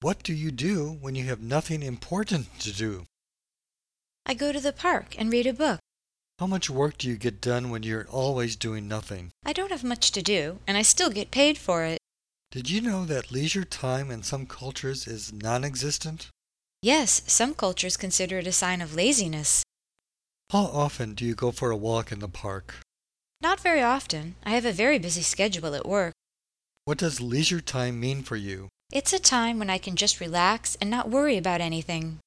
What do you do when you have nothing important to do? I go to the park and read a book. How much work do you get done when you're always doing nothing? I don't have much to do, and I still get paid for it. Did you know that leisure time in some cultures is non-existent? Yes, some cultures consider it a sign of laziness. How often do you go for a walk in the park? Not very often. I have a very busy schedule at work. What does leisure time mean for you? It's a time when I can just relax and not worry about anything.